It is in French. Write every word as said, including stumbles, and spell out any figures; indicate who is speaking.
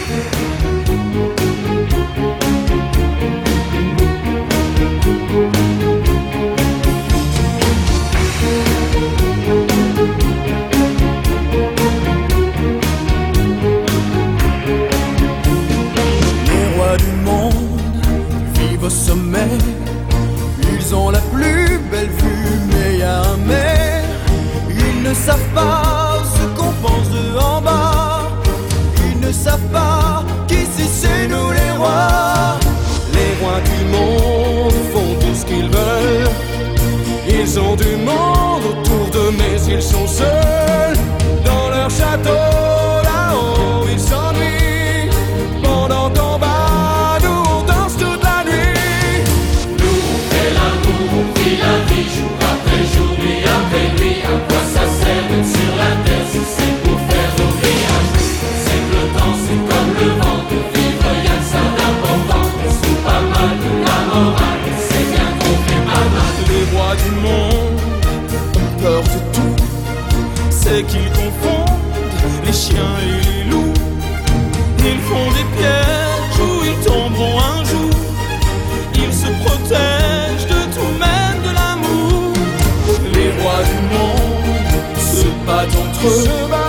Speaker 1: Sommet, ils ont la plus belle vue, mais y a un mais. Ils ne savent pas ce qu'on pense de en bas. Ils ne savent pas qu'ici c'est nous les rois. Les rois du monde font tout ce qu'ils veulent. Ils ont du monde autour d'eux, mais ils sont seuls. Dans leur château, là-haut, ils s'ennuient. Pendant qu'en bas,
Speaker 2: la vie jour après jour, nuit après nuit. À quoi ça sert d'être sur la terre si c'est pour faire l'oubliage? C'est que le temps c'est comme le vent, de vivre y'a que ça d'important. On se fout pas mal de la morale, c'est bien qu'on fait pas mal.
Speaker 1: Les rois du monde ont peur de tout, c'est qu'ils confondent les chiens et les loups. Ils font des pièges où ils tomberont un jour. Ils se protègent de tout, même de l'amour. Les rois du monde se battent entre eux.